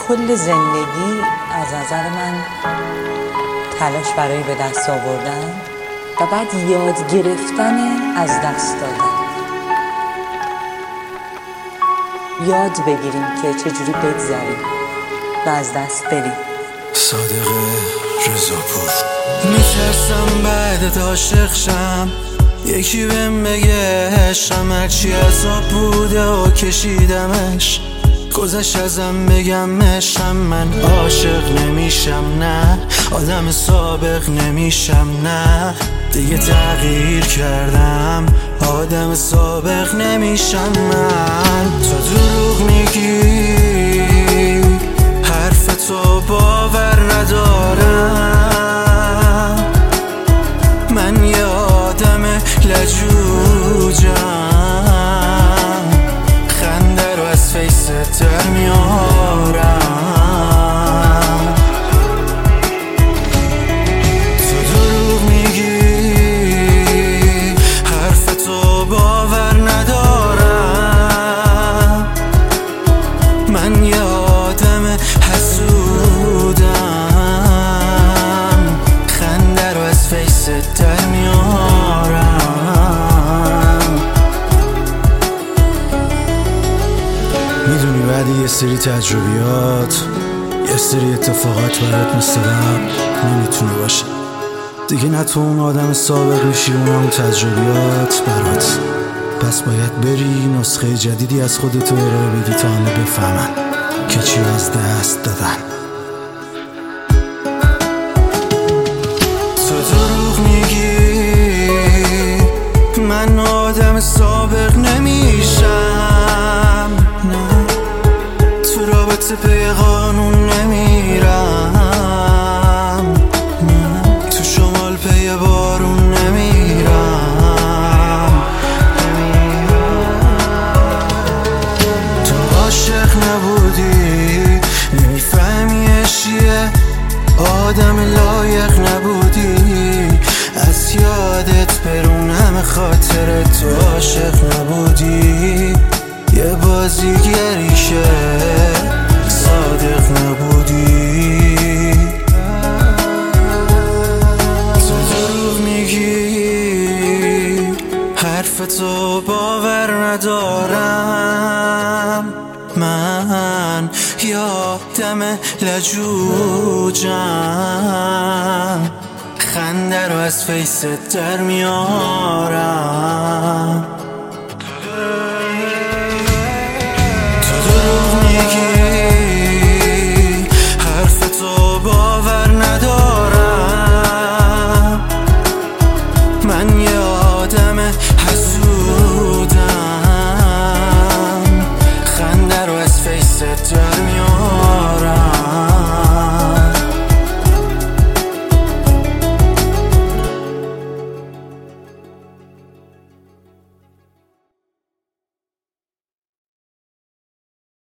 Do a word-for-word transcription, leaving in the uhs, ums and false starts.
کل زندگی از نظر من تلاش برای به دست آوردن و بعد یاد گرفتن از دست دادن. یاد بگیریم که چجوری بگذریم و از دست بریم. صادق رضاپور. میترسم بعدت عاشق شم، یکی بهم بگه عشقم هرچی عذاب بوده و کشیدمش، گذشت ازم بگم عشقم. من عاشق نمیشم، نه آدم سابق نمیشم، نه دیگه تغییر کردم، آدم سابق نمیشم. من تو دروغ میگی، حرف تو باور ندارم، من یه آدم لجوجم، خنده رو از فیست در میارم. تو دروغ میگی، حرف تو باور ندارم، من یه آدم حسودم، خنده رو از فیست در میارم. میدونی بعد یه سری تجربیات، یه سری اتفاقات برات مثل قبل نمیتونه باشه دیگه، نه تو اون آدم سابق میشی و اون تجربیات برات. پس باید بری نسخه جدیدی از خودتو ارائه بدی تا همه بفهمن که چی از دست دادن. تو دروغ میگی، من آدم سابق نمیشم، نه تو رابطه پی قانون نمیرم، نه تو شمال پی بارون نمیرم. تو عاشق نبودی، نمیفهمی چیه، آدم لایق نبودی، از یادت برونم خاطر تو عاشق نبودی، یه بازیگریشه صادق نبودی. تو دروغ میگی، حرف تو باور ندارم، من یادم لجوجم، خنده رو از فیست در میارم.